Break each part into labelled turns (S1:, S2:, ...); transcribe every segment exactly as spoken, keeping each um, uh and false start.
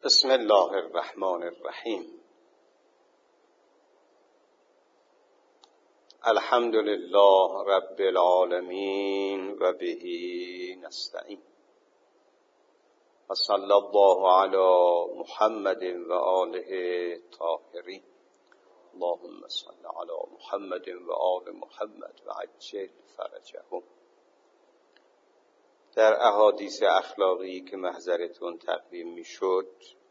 S1: بسم الله الرحمن الرحیم. الحمد لله رب العالمین و به نستعین و صلی الله علی محمد و آله طاهرین. اللهم صل علی محمد و آل محمد و عجل فرجهم. در احادیث اخلاقی که محضرتون تقدیم می شد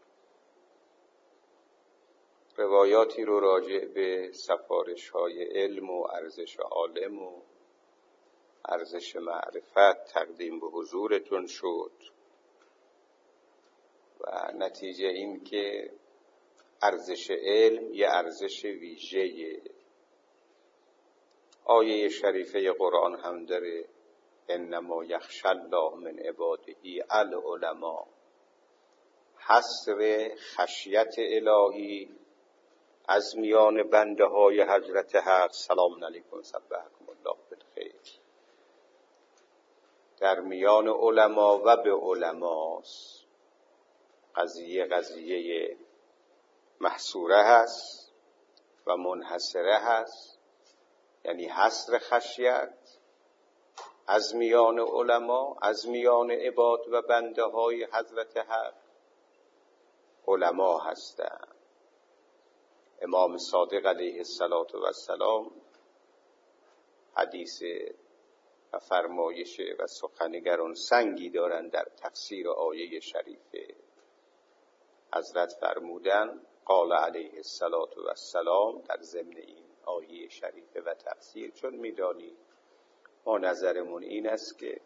S1: روایاتی رو راجع به سفارش های علم و ارزش عالم و ارزش معرفت تقدیم به حضورتون شد و نتیجه این که ارزش علم یه ارزش ویژه. آیه شریفه قرآن هم داره انما یخشی الله من عباده العلماء. حصر خشیت الهی از میان بنده های حضرت حق سلام علیکم صبحکم الله بالخیر در میان علما و به علماست. قضیه قضیه محصوره هست و منحصره هست، یعنی حصر خشیت از میان علما، از میان عباد و بنده های حضرت حق علما هستند. امام صادق علیه السلام حدیث و فرمایش و سخنگران سنگی دارند در تفسیر آیه شریفه. حضرت فرمودن قال علیه السلام در ضمن این آیه شریفه و تفسیر، چون میدانید ما نظرمون این است که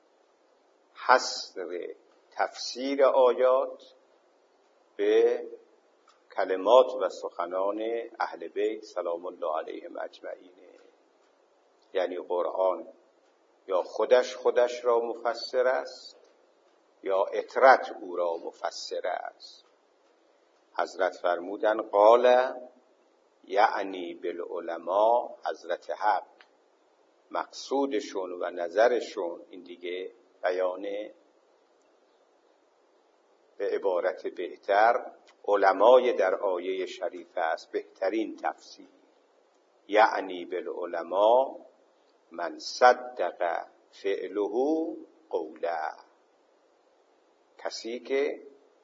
S1: حصر تفسیر آیات به کلمات و سخنان اهل بیت سلام الله علیهم اجمعین، یعنی قرآن یا خودش خودش را مفسر است یا اطرت او را مفسر است. حضرت فرمودن قال یعنی بالعلماء، حضرت حق مقصودشون و نظرشون این دیگه بیانه به عبارت بهتر علمای در آیه شریفه است، بهترین تفسیر. یعنی بالعلماء من صدق فعله قوله، کسی که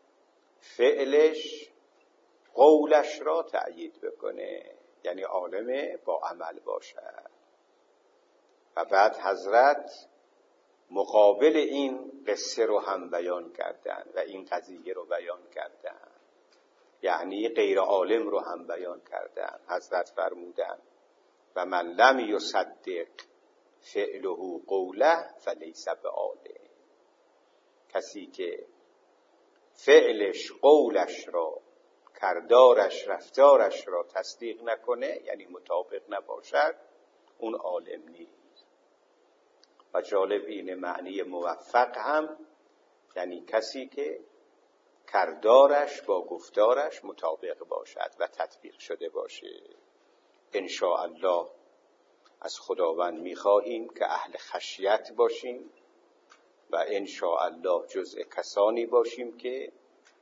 S1: فعلش قولش را تأیید بکنه، یعنی عالم با عمل باشد. و بعد حضرت مقابل این قصه رو هم بیان کردن و این قضیه رو بیان کردن، یعنی غیر عالم رو هم بیان کردن. حضرت فرمودن و من لم یصدق فعله قوله فلیس بعالم، کسی که فعلش قولش را، کردارش، رفتارش را تصدیق نکنه، یعنی مطابق نباشد، اون عالم نیست. و جالب این معنی موفق هم یعنی کسی که کردارش با گفتارش مطابق باشد و تطبیق شده باشه. ان شاء الله از خداوند می‌خواهیم که اهل خشیت باشیم و ان شاء الله جزء کسانی باشیم که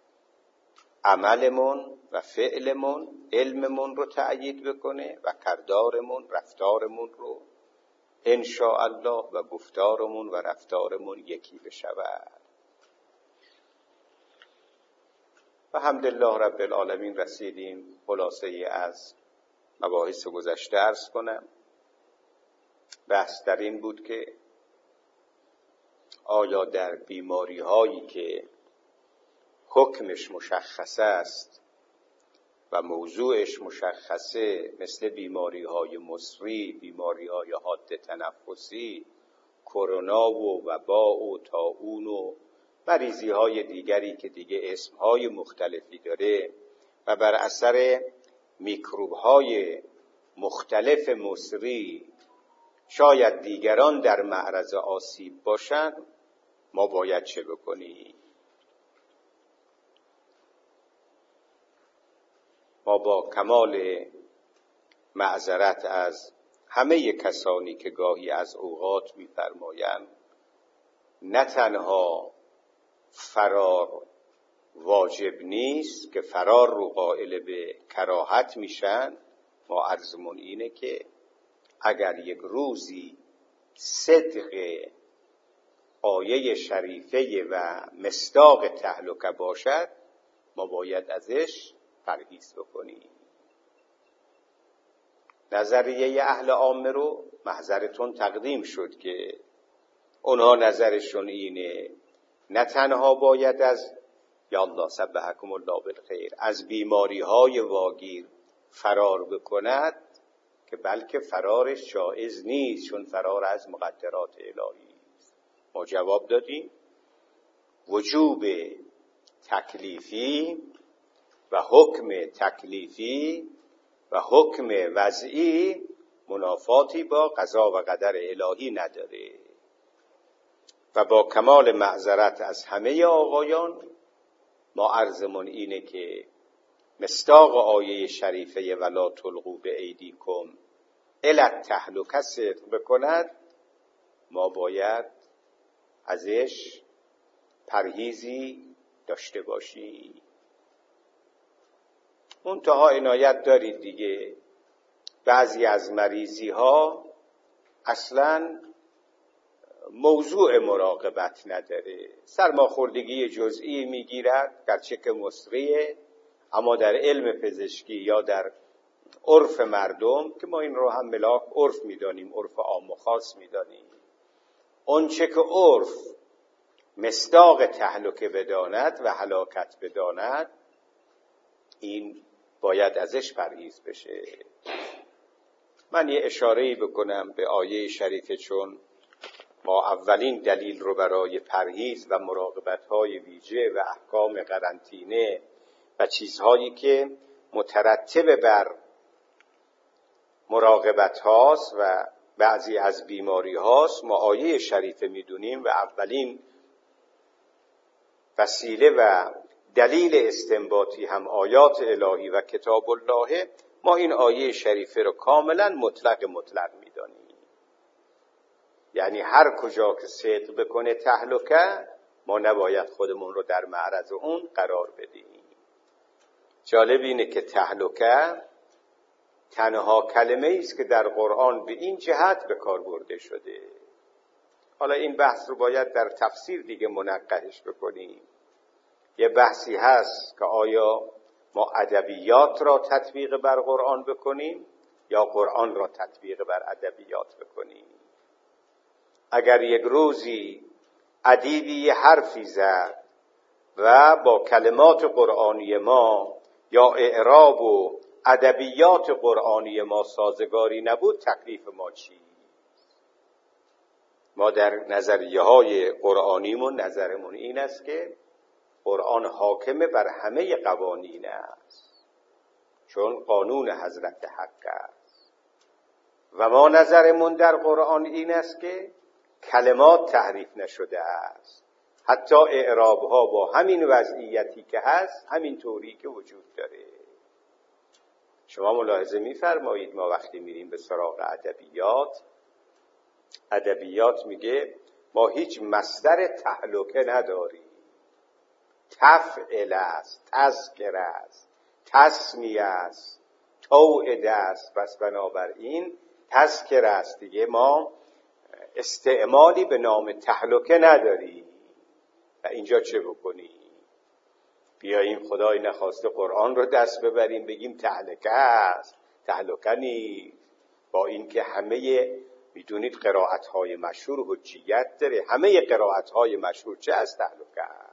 S1: عملمون و فعلمون علممون رو تأیید بکنه و کردارمون رفتارمون رو ان شاء الله و گفتارمون و رفتارمون یکی بشود. و حمدالله رب العالمین رسیدیم خلاصه از مباحث گذشته عرض کنم. بحث در این بود که آیا در بیماری هایی که حکمش مشخص است و موضوعش مشخصه، مثل بیماری های مصری، بیماری های حاد تنفسی، کرونا و وبا و طاعون و مریضی های دیگری که دیگه اسم های مختلفی داره و بر اثر میکروب های مختلف مصری شاید دیگران در معرض آسیب باشند، ما باید چه بکنیم؟ ما با کمال معذرت از همه کسانی که گاهی از اوقات می‌فرمایند نه تنها فرار واجب نیست که فرار رو قائل به کراهت میشن، ما عرضمون اینه که اگر یک روزی صدق آیه شریفه و مصداق تهلکه باشد، ما باید ازش پرهیز بکنیم. نظریه اهل عامه رو محضرتون تقدیم شد که اونها نظرشون اینه نه تنها باید از یا الله سبحکم الله بالخیر از بیماری های واگیر فرار بکند، که بلکه فرارش جایز نیست، چون فرار از مقدرات الهی است. ما جواب دادیم وجوب تکلیفی و حکم تکلیفی و حکم وضعی منافاتی با قضا و قدر الهی نداره و با کمال معذرت از همه آقایان ما عرضمون اینه که مصداق آیه شریفه ولا تلقوا بایدیکم الی التهلکه صدق بکند، ما باید ازش پرهیزی داشته باشیم. منتها عنایت دارید دیگه، بعضی از مریضی ها اصلاً موضوع مراقبت نداره، سرماخوردگی جزئی میگیرد گرچه که مصریه، اما در علم پزشکی یا در عرف مردم که ما این رو هم ملاک عرف میدانیم، عرف عام و خاص میدانیم، اون چه که عرف مصداق تهلکه بداند و هلاکت بداند این باید ازش پرهیز بشه. من یه اشاره‌ای بکنم به آیه شریفه، چون ما اولین دلیل رو برای پرهیز و مراقبت‌های ویژه و احکام قرنطینه و چیزهایی که مترتب بر مراقبت هاست و بعضی از بیماری هاست ما آیه شریفه میدونیم و اولین وسیله و دلیل استنباطی هم آیات الهی و کتاب الله. ما این آیه شریفه رو کاملا مطلق مطلق میدانیم، یعنی هر کجا که صدق بکنه تهلکه ما نباید خودمون رو در معرض اون قرار بدیم. جالب اینه که تهلکه تنها کلمه است که در قرآن به این جهت به کار برده شده. حالا این بحث رو باید در تفسیر دیگه منقحش بکنیم. یه بحثی هست که آیا ما ادبیات را تطبیق بر قرآن بکنیم یا قرآن را تطبیق بر ادبیات بکنیم. اگر یک روزی ادیبی حرفی زد و با کلمات قرآنی ما یا اعراب و ادبیات قرآنی ما سازگاری نبود، تکلیف ما چی؟ ما در نظریه های قرآنیمون نظرمون این است که قرآن حاکم بر همه قوانین است، چون قانون حضرت حق است. و ما نظرمون در قرآن این است که کلمات تحریف نشده است، حتی اعرابها با همین وضعیتی که هست همین طوری که وجود داره. شما ملاحظه می‌فرمایید ما وقتی میریم به سراغ ادبیات، ادبیات میگه ما هیچ مصدر تهلکه نداریم، تفعل است، تذکر است، تسمیه است، توعد است. پس بنابراین تذکر است دیگه، ما استعمالی به نام تهلکه نداریم. و اینجا چه بکنیم؟ بیاییم خدای نخواسته قرآن رو دست ببریم بگیم تهلکه است؟ تهلکه نیست. با اینکه همه میدونید قرائت‌های مشهور حجیت داره، همه قرائت‌های مشهور چه از تهلکه است.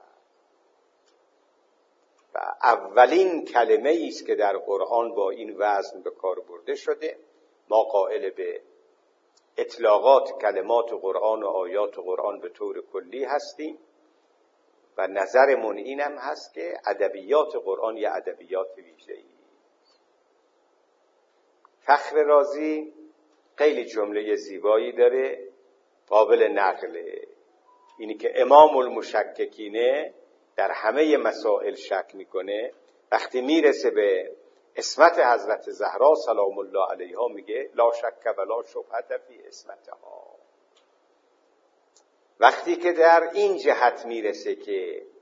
S1: و اولین کلمه است که در قرآن با این وزن به کار برده شده. ما قائل به اطلاقات کلمات قرآن و آیات قرآن به طور کلی هستیم و نظرمون اینم هست که ادبیات قرآن یا ادبیات ویژه‌ای. فخر رازی خیلی جمله زیبایی داره قابل نقله، اینی که امام المشککینه در همه مسائل شک میکنه، وقتی میرسه به عصمت حضرت زهرا سلام الله علیها میگه لا شک و لا شبهه فی عصمتها. وقتی که در این جهت میرسه که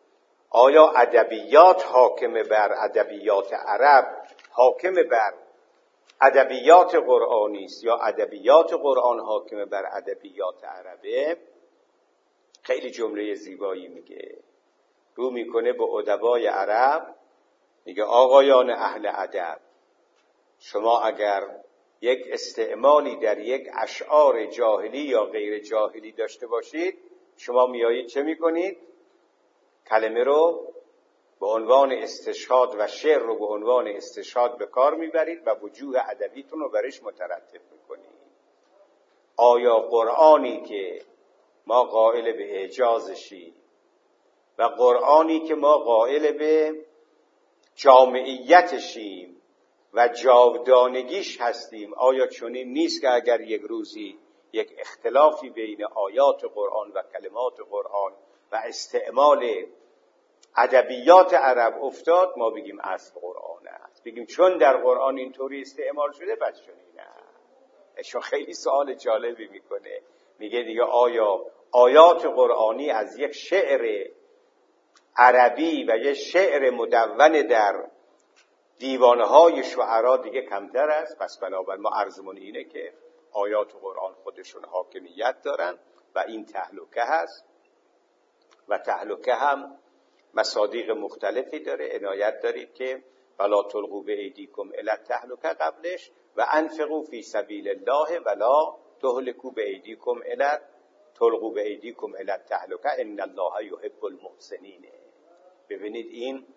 S1: آیا ادبیات حاکم بر ادبیات عرب حاکم بر ادبیات قرآنی است یا ادبیات قرآن حاکم بر ادبیات عربه؟ خیلی جمله زیبایی میگه، رو میکنه به ادبای عرب، میگه آقایان اهل ادب، شما اگر یک استعمالی در یک اشعار جاهلی یا غیر جاهلی داشته باشید، شما میایید چه میکنید؟ کلمه رو به عنوان استشهاد و شعر رو به عنوان استشهاد به کار میبرید و وجوه ادبیتون رو برش مترتب میکنید. آیا قرآنی که ما قائل به اعجازشی و قرآنی که ما قائل به جامعیتشیم و جاودانگیش هستیم، آیا چنین نیست که اگر یک روزی یک اختلافی بین آیات قرآن و کلمات قرآن و استعمال ادبیات عرب افتاد، ما بگیم اصل قرآن است، بگیم چون در قرآن اینطوری استعمال شده پس چنینه؟ اشون خیلی سوال جالبی میکنه، میگه دیگه آیا آیات قرآنی از یک شعر عربی و یک شعر مدون در دیوانهای شعرا دیگه کمتر است؟ پس بنابراین ما عرضمون اینه که آیات قرآن خودشون حاکمیت دارن و این تهلکه هست و تهلکه هم مصادیق مختلفی داره. عنایت دارید که ولا تلقوا بایدیکم الی التهلکه قبلش و انفقوا فی سبیل الله ولا تهلکوا بایدیکم الی تلقوا بایدیکم الی التهلکه ان الله یحب المحسنین. ببینید این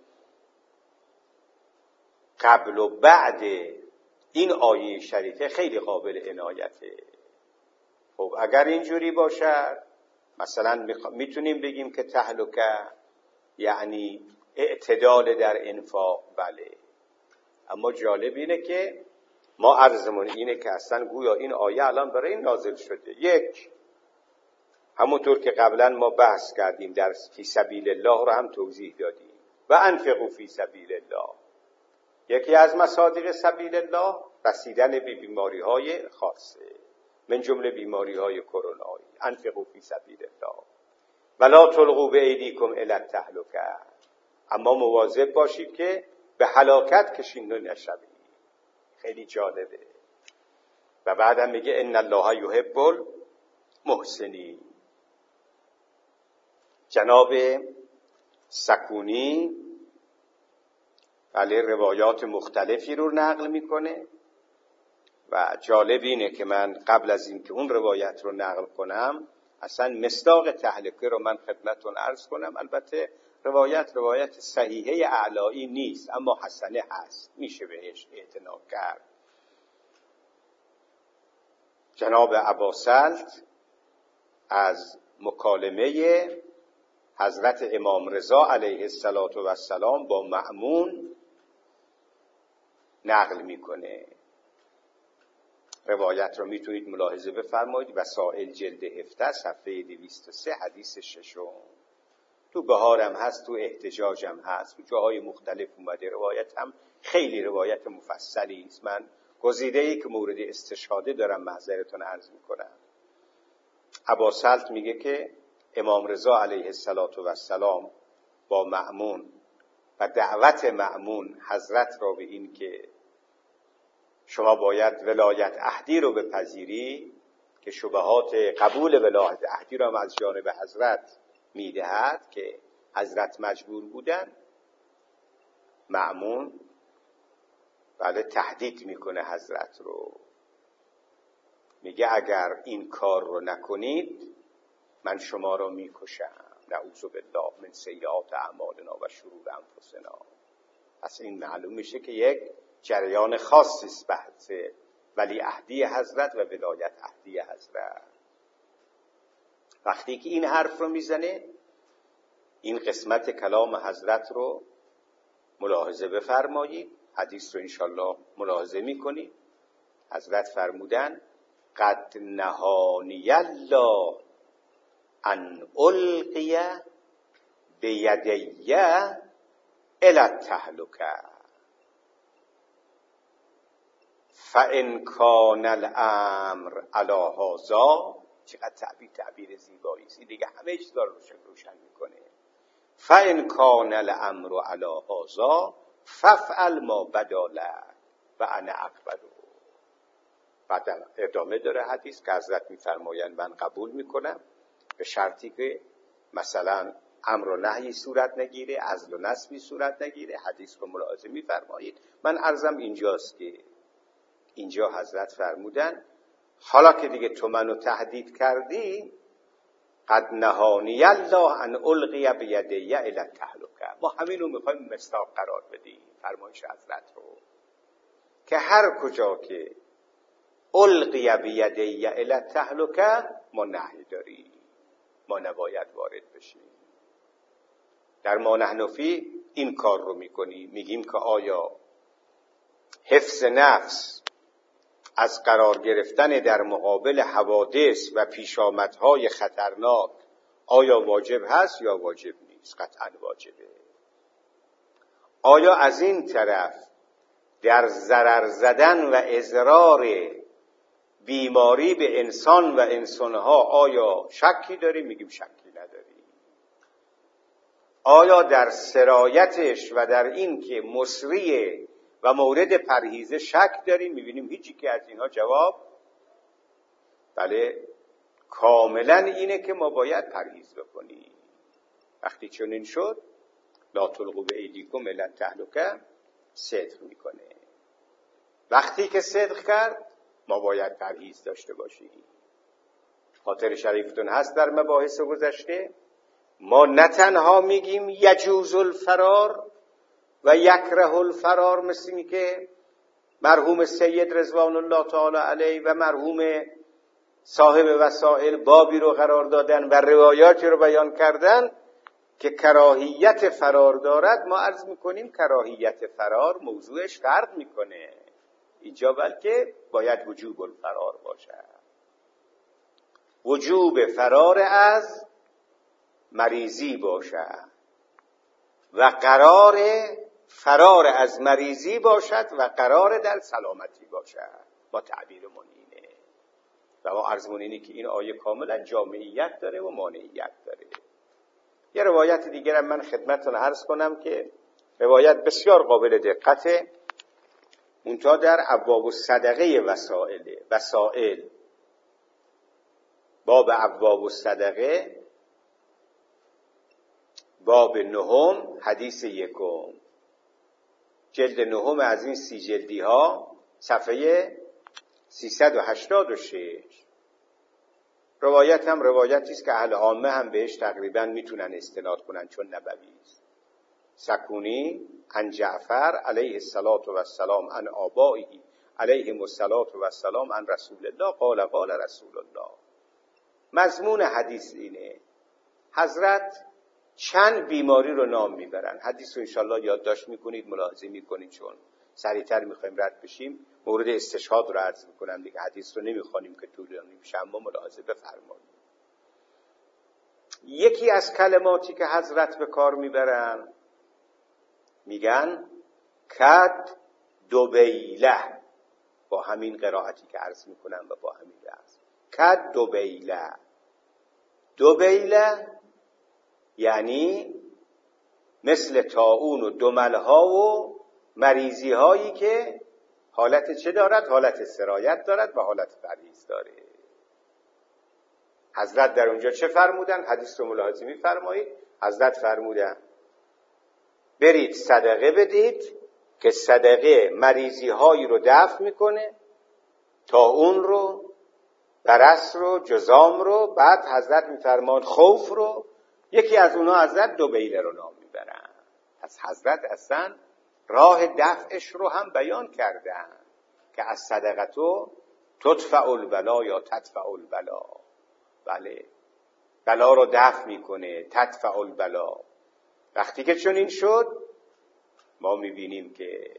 S1: قبل و بعد این آیه شریفه خیلی قابل عنایته. خب اگر اینجوری باشد مثلا میتونیم بگیم که تهلکه یعنی اعتدال در انفاق، بله، اما جالب اینه که ما عرضمون اینه که اصلا گویا این آیه الان برای این نازل شده. یک، همونطور که قبلا ما بحث کردیم در فی سبیل الله رو هم توضیح دادیم و انفقوا فی سبیل الله، یکی از مصادیق سبیل الله رسیدن به بیماری های خاصه من جمله بیماری های کرونایی. انفقوا فی سبیل الله ولا تلقوا بایدیکم الی التهلکه، اما مواظب باشید که به هلاکت کشیده نشوید. خیلی جالبه. و بعدم میگه ان الله یحب المحسنین. جناب سکونی بله روایات مختلفی رو نقل میکنه و جالب اینه که من قبل از این که اون روایت رو نقل کنم اصلا مصداق تهلکه رو من خدمتتون عرض کنم. البته روایت روایت صحیحه اعلایی نیست اما حسنه هست، میشه بهش اعتنا کرد. جناب اباسلط از مکالمه حضرت امام رضا علیه السلام با مأمون نقل میکنه. روایت رو میتونید ملاحظه بفرمایید، وسائل جلد هفده صفحه دویست و سه حدیث ششم. تو بهارم هست، تو احتجاجم هست، تو جاهای مختلف اومده. روایت هم خیلی روایت مفصلی است. من گزیده‌ای که مورد استشهاده دارم معذرتون عرض میکنم. اباسلط میگه که امام رضا علیه السلام با مأمون و دعوت مأمون حضرت را به این که شما باید ولایت عهدی رو بپذیری که شبهات قبول ولایت عهدی رو هم از جانب حضرت میدهد که حضرت مجبور بودن، مأمون بله تهدید میکنه حضرت رو، میگه اگر این کار رو نکنید من شما رو میکشم. نعوذ بالله من سیئات اعمالنا و شرور انفسنا. پس این معلوم میشه که یک جریان خاصی است بحث ولی عهدی حضرت و ولایت عهدی حضرت. وقتی که این حرف رو میزنه این قسمت کلام حضرت رو ملاحظه بفرمایید، حدیث رو انشالله ملاحظه میکنید. حضرت فرمودن قد نهانی الله ان القی بیدی الی التهلکه فان کان الامر علی هذا. چقدر تعبیر تعبیر زیبایی است. این دیگه همه چیز رو روشن روشن میکنه. فان کان الامر علی هذا فافعل ما بدا لک و انا اقبله. بعد ادامه داره حدیث که حضرت میفرمایند من قبول میکنم به شرطی که مثلا امر و نهی صورت نگیره، عزل و نسبی صورت نگیره. حدیث رو ملاحظه میفرمایید. من عرضم اینجاست که اینجا حضرت فرمودن حالا که دیگه تو منو تهدید کردی، قد نهانی الله ان القی بیدی الی التهلکه. ما همین رو میخوایم مصداق قرار بدیم فرمایش حضرت رو که هر کجا که القی بیدی الی التهلکه ما نهی داریم، ما نباید وارد بشیم. در ما نحنفی این کار رو میکنیم، میگیم که آیا حفظ نفس از قرار گرفتن در مقابل حوادث و پیشامدهای خطرناک آیا واجب هست یا واجب نیست؟ قطعا واجبه. آیا از این طرف در ضرر زدن و اضرار بیماری به انسان و انسانها آیا شکی داریم؟ میگیم شکی نداریم. آیا در سرایتش و در این که مسریه و مورد پرهیزه شک داریم؟ میبینیم هیچی که از اینها جواب بله کاملا اینه که ما باید پرهیز بکنیم. وقتی چنین شد لا تلقوا بایدیکم الی التهلکه صدق میکنه. وقتی که صدق کرد ما باید پرهیز داشته باشیم. خاطر شریفتون هست در مباحث گذشته ما نه تنها میگیم یجوز الفرار و یکره الفرار، مثل این که مرحوم سید رضوان الله تعالی علیه و مرحوم صاحب وسائل بابی رو قرار دادن و روایاتی رو بیان کردن که کراهیت فرار دارد. ما عرض میکنیم کراهیت فرار موضوعش فرق میکنه اینجا، بلکه باید وجوب الفرار باشه. وجوب فرار از مریضی باشه و قرار فرار از مریضی باشد و قرار در سلامتی باشد. با تعبیرمون اینه و با عرضمون اینه که این آیه کاملا جامعیت داره و مانعیت داره. یه روایت دیگر من خدمتتون عرض کنم که روایت بسیار قابل دقته، اونجا در ابواب الصدقه وسائل وسائل باب ابواب الصدقه باب نهم حدیث یکم جلد نهم از این سی جلدی ها صفحه سیصد و هشتاد و شش. روایت هم روایتی است که اهل عامه هم بهش تقریبا میتونن استناد کنن چون نبوی است. سکونی عن جعفر علیه الصلاة و السلام عن آبائه علیهم الصلاة و السلام عن رسول الله قال قال رسول الله. مضمون حدیث اینه حضرت چند بیماری رو نام میبرن. حدیث رو انشالله یادداشت میکنید، ملاحظه میکنید، چون سریعتر میخوایم رد بشیم. مورد استشهاد رو عرض میکنم دیگه، حدیث رو نمیخوانیم که طولانی بشه، اما ملاحظه بفرمایید. یکی از کلماتی که حضرت به کار میبرن میگن کد دوبیله، با همین قرائتی که عرض میکنم و با همین لفظ کد دوبیله. دوبیله یعنی مثل طاعون و دملها و مریضی هایی که حالت چه دارد؟ حالت سرایت دارد و حالت پرهیز داره. حضرت در اونجا چه فرمودن؟ حدیث رو ملاحظه می‌فرمایید. حضرت فرمودن برید صدقه بدید که صدقه مریضی هایی رو دفع میکنه، طاعون رو، برص رو، جذام رو. بعد حضرت می‌فرماد خوف رو. یکی از اونها حضرت دوبیله رو نام میبرن. از حضرت اصلا راه دفعش رو هم بیان کردن که از صدقتو تدفع البلا یا تدفع البلا. بله، بلا رو دفع میکنه، تدفع البلا. وقتی که چون این شد ما میبینیم که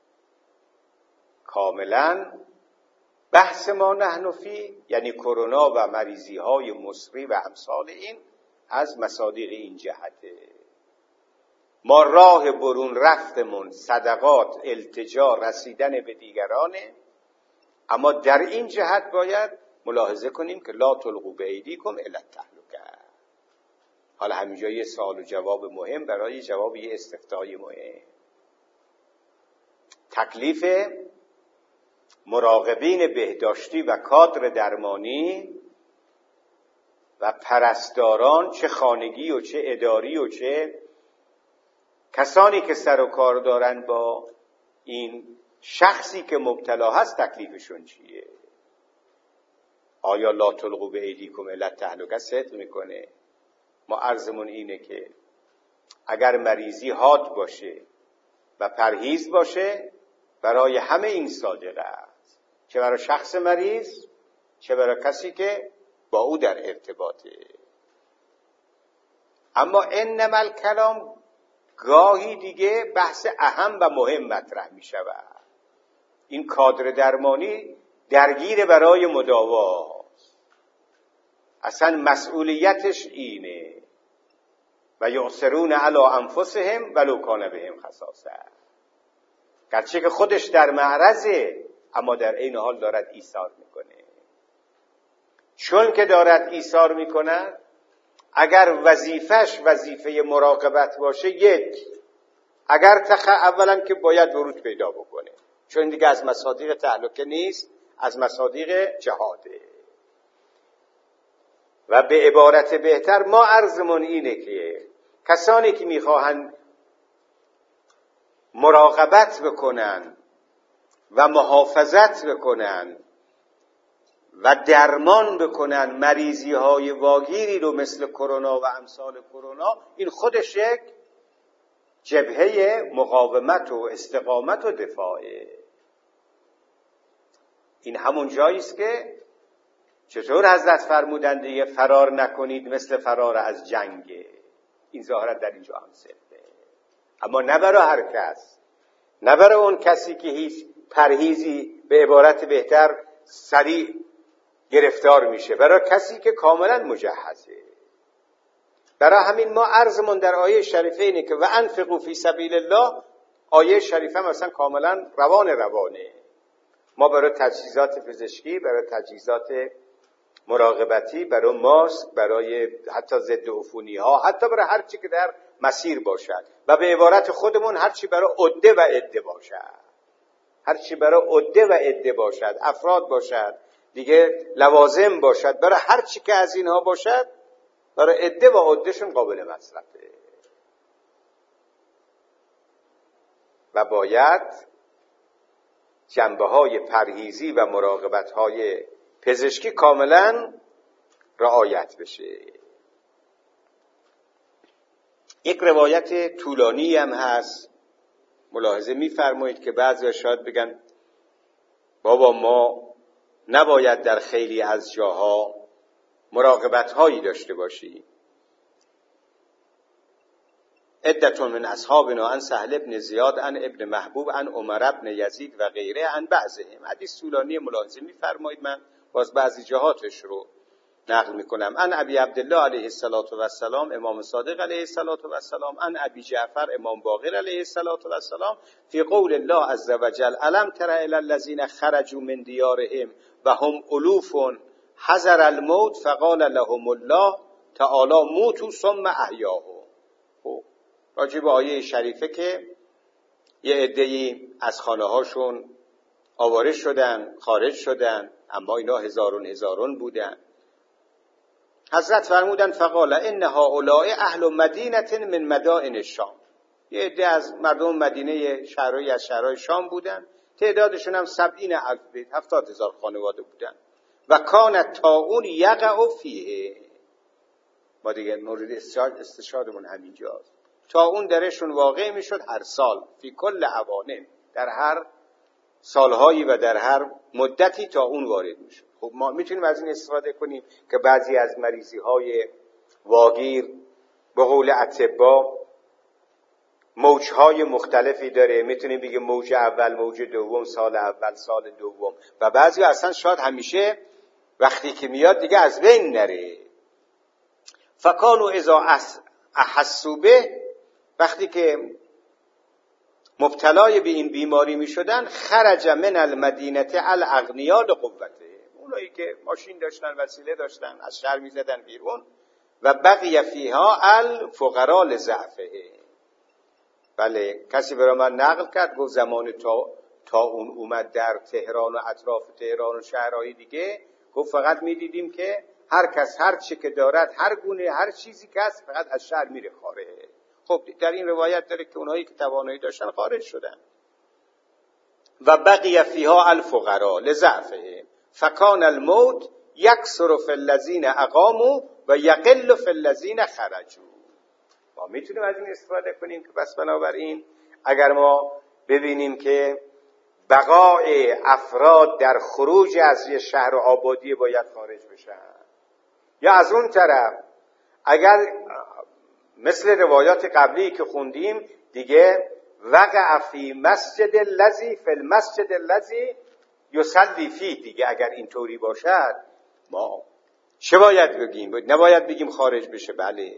S1: کاملا بحث ما نحنفی یعنی کرونا و مریضی های مصری و امثال این از مصادیق این جهته. ما راه برون رفتمون صدقات، التجا، رسیدن به دیگرانه، اما در این جهت باید ملاحظه کنیم که لا تلقوا بایدیکم الی التهلکه. حالا همینجا یه سوال و جواب مهم برای جواب یه استفتای مهم. تکلیف مراقبین بهداشتی و کادر درمانی و پرستاران، چه خانگی و چه اداری و چه کسانی که سر و کار دارن با این شخصی که مبتلا هست، تکلیفشون چیه؟ آیا لا تلقوا بایدیکم الی التهلکه صدق میکنه؟ ما عرضمون اینه که اگر مریضی حاد باشه و پرهیز باشه، برای همه این صادقه است، چه برای شخص مریض چه برای کسی که با او در ارتباطه. اما انما الکلام گاهی دیگه بحث اهم و مهم مطرح می شود. این کادر درمانی درگیر برای مداوا، اصلا مسئولیتش اینه و یؤثرون علی انفسهم ولو کان بهم خصاصه، گرچه که خودش در معرضه اما در این حال دارد ایثار میکنه. چون که دارد ایثار میکنه، اگر وظیفش وظیفه مراقبت باشه، یک، اگر تخ اولا که باید ورود پیدا بکنه، چون دیگه از مصادیق تهلکه نیست، از مصادیق جهاده. و به عبارت بهتر ما عرضمون اینه که کسانی که میخواهند مراقبت بکنن و محافظت بکنن و درمان بکنن مریضی های واگیری رو مثل کرونا و امثال کرونا، این خودش یک جبهه مقاومت و استقامت و دفاعه. این همون جایی است که چطور حضرت فرمودند دیگه فرار نکنید مثل فرار از جنگه. این ظاهرا در اینجا هم صدقه، اما نه برای هر کس، نه برای اون کسی که هیچ پرهیزی به عبارت بهتر سریع گرفتار میشه، برای کسی که کاملا مجهزه. برای همین ما عرضمون در آیه شریفه اینه که و انفقوا فی سبیل الله، آیه شریفه مثلا کاملا روان روانه. ما برای تجهیزات پزشکی، برای تجهیزات مراقبتی، برای ماسک، برای حتی ضد عفونی ها، حتی برای هر چی که در مسیر باشد، و به عبارت خودمون هر چی برای عده و عده باشد، هر چی برای عده و عده باشد، افراد باشد دیگه، لوازم باشد، برای هر چی که از اینها باشد، برای عده و عدهشون قابل مصرفه. و باید جنبه های پرهیزی و مراقبت های پزشکی کاملا رعایت بشه. یک روایت طولانی هم هست، ملاحظه می‌فرمایید که بعضی شاید بگن بابا ما نباید در خیلی از جاها مراقبت هایی داشته باشیم. عدة من اصحابنا عن سهل بن زیاد عن ابن محبوب عن عمر بن یزید و غیره عن بعضهم. حدیث طولانی، ملاحظه می‌فرمایید من باز بعضی جهاتش رو نقل میکنم. عن ابی عبدالله علیه الصلاة و السلام امام صادق علیه الصلاة و السلام، عن ابی جعفر امام باقر علیه الصلاة و السلام فی قول الله عز وجل الم تر الی الذین خرجوا من دیارهم و هم الوف حذر الموت فقال لهم الله تعالی موتوا ثم احیاهم. راجع به آیه شریفه که یه عده‌ای از خانه هاشون آوارش شدن، خارج شدن، اما اینا هزارون هزارون بودن. حضرت فرمودن فقال ان هؤلاء اهل مدینه من مدائن الشام. یه عده از مردم مدینه، شهرهای از شهرهای شام بودن، تعدادشون هم سبعین الف بیت، هفتاد هزار خانواده بودن. و کان طاعون یقع فیه. ما دیگه مورد استشهادمون همینجاست. طاعون درشون واقع میشد هر سال، فی کل اوانه، در هر سالهایی و در هر مدتی طاعون وارد میشد. خب ما میتونیم از این استفاده کنیم که بعضی از مریضی های واگیر به قول اطباء موجهای مختلفی داره. میتونیم بگیم موج اول، موج دوم، سال اول، سال دوم، و بعضی اصلا شاید همیشه وقتی که میاد دیگه از بین نره. فکانوا اذا احسوا به، وقتی که مبتلای به این بیماری می شدن، خرج من المدینه الاغنیا لقوته. اونایی که ماشین داشتن، وسیله داشتن، از شهر می زدن بیرون و بقی فیها الفقراء لضعفه. بله، کسی برای من نقل کرد گفت زمان تا تا اون اومد در تهران و اطراف تهران و شهرهای دیگه، گفت فقط میدیدیم که هر کس هر چی که دارد، هر گونه هر چیزی که هست، فقط از شهر میره خارج. خب در این روایت داره که اونایی که توانایی داشتن خارج شدن. و بقی فیها الفقراء لضعفه فکان الموت یکثر فی الذین اقاموا و یقل فی الذین خرجوا. ما میتونیم از این استفاده کنیم که بس بنابراین اگر ما ببینیم که بقای افراد در خروج از یه شهر و آبادی باید خارج بشن، یا از اون طرف اگر مثل روایات قبلی که خوندیم دیگه وقع فی مسجد الذی فی المسجد الذی یصلی فیه، دیگه اگر اینطوری باشد ما چه باید بگیم؟ نباید بگیم خارج بشه. بله،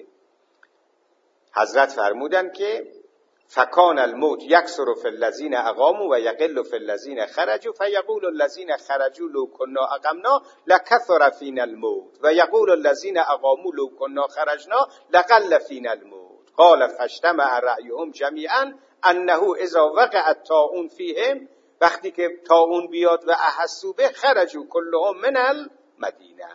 S1: حضرت فرمودن که فکان الموت یکثر فی الذین اقاموا و یقل فی الذین خرجوا فیقول الذین خرجوا لو کنا اقمنا لکثر فینا الموت و یقول الذین اقاموا لو کنا خرجنا لقل فینا الموت قال فاجتمع رأیهم جمیعا انه اذا وقع الطاعون فیهم، وقتی که طاعون بیاد و احسوا به خرجوا كلهم من المدینه.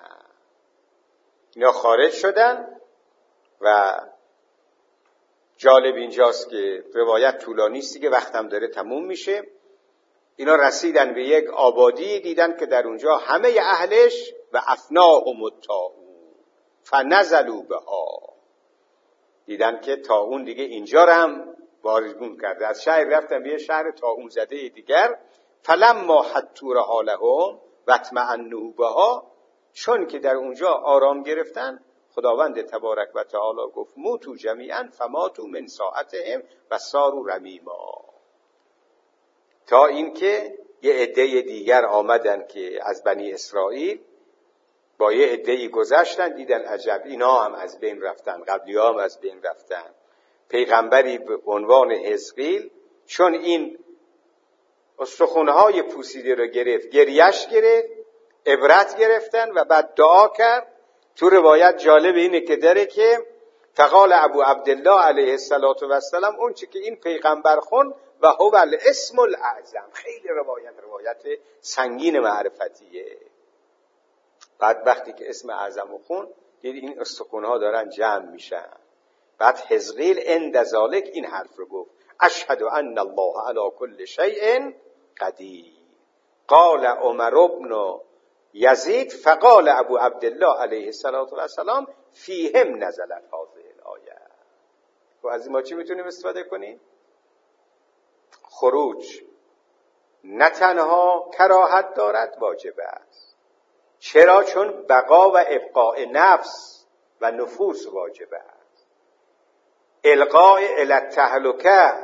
S1: اینا خارج شدن و جالب اینجاست که روایت طولانی است دیگه، وقتم داره تموم میشه. اینا رسیدن به یک آبادی، دیدن که در اونجا همه اهلش و افناهم الطاعون فنزلوا بها، دیدن که طاعون دیگه اینجا رو هم واردگون کرده. از شهر رفتن به یه شهر طاعون زده دیگر. فلما حطوا رحالهم و اطمأنوا بها، چون که در اونجا آرام گرفتن، خداوند تبارک و تعالی گفت موتوا جمیعا فماتوا من ساعتهم و صاروا رمیما. تا اینکه یه عده دیگر آمدن که از بنی اسرائیل با یه عده‌ای گذشتن، دیدن عجب اینا هم از بین رفتن، قبلی ها هم از بین رفتن. پیغمبری به عنوان حزقیل چون این استخوان‌های پوسیده رو گرفت، گریش گرفت، عبرت گرفتن و بعد دعا کرد. تو روایت جالب اینه که داره که فقال ابو عبدالله علیه السلام اون چی که این پیغمبر خون و هو الاسم الاعظم. خیلی روایت روایت سنگین معرفتیه. بعد وقتی که اسم اعظم خون، دید این استخوان‌ها دارن جمع میشن. بعد حزقیل عند ذالک این حرف رو گفت اشهد ان الله علی کل شیء قدیر. قال عمر بن یزید فقال ابو عبدالله علیه السلام فیهم نزلت هذه الآیه. و از این ما چی میتونیم استفاده کنیم؟ خروج نه تنها کراهت دارد، واجب است. چرا؟ چون بقا و ابقاء نفس و نفوس واجب است. القاء الی التهلکه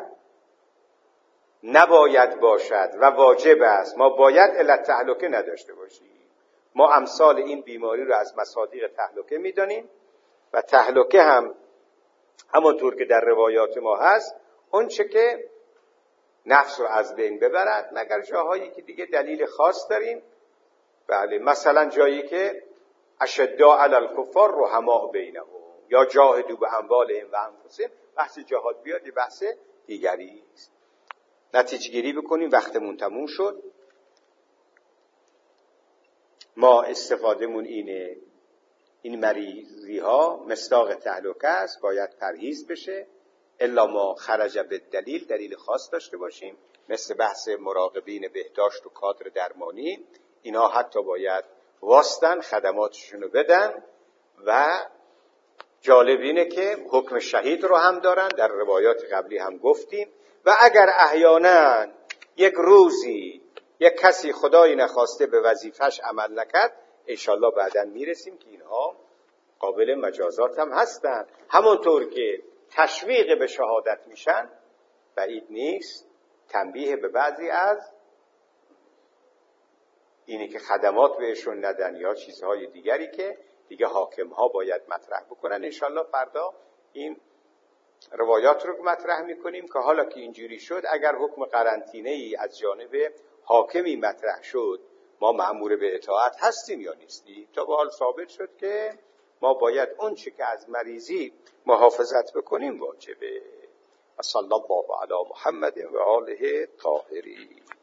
S1: نباید باشد و واجب است. ما باید الی التهلکه نداشته باشیم. ما امثال این بیماری رو از مصادیق تهلکه میدانیم و تهلکه هم همونطور که در روایات ما هست اون چه که نفس رو از بین ببرد، مگر جاهایی که دیگه دلیل خاص داریم. بله، مثلا جایی که اشداء علی الکفار رحماء بینهم یا جاهدوا باموالهم و انفسهم، بحث جهاد بیاد یه بحث دیگری است. نتیجه گیری بکنیم، وقتمون تموم شد. ما استفادهمون اینه، این مریضی ها مصداق تهلکه است، باید پرهیز بشه. الا ما خرج به دلیل، دلیل خاص داشته باشیم، مثل بحث مراقبین بهداشت و کادر درمانی. اینا حتی باید واسطن، خدماتشون رو بدن. و جالب اینه که حکم شهید رو هم دارن، در روایات قبلی هم گفتیم. و اگر احیانا یک روزی یک کسی خدایی نخواسته به وظیفش عمل نکرد، انشالله بعداً میرسیم که اینها قابل مجازات هم هستن. همونطور که تشویق به شهادت میشن، بعید نیست تنبیه به بعضی از اینی که خدمات بهشون ندن یا چیزهای دیگری که دیگه حاکم ها باید مطرح بکنن. انشالله فردا این روایات رو مطرح میکنیم که حالا که اینجوری شد، اگر حکم قرنطینه ای از جانب حاکمی مطرح شد، ما مأمور به اطاعت هستیم یا نیستیم؟ تا به حال ثابت شد که ما باید اون چی که از مریضی محافظت بکنیم واجبه. صلی الله علی محمد و آله طاهرین.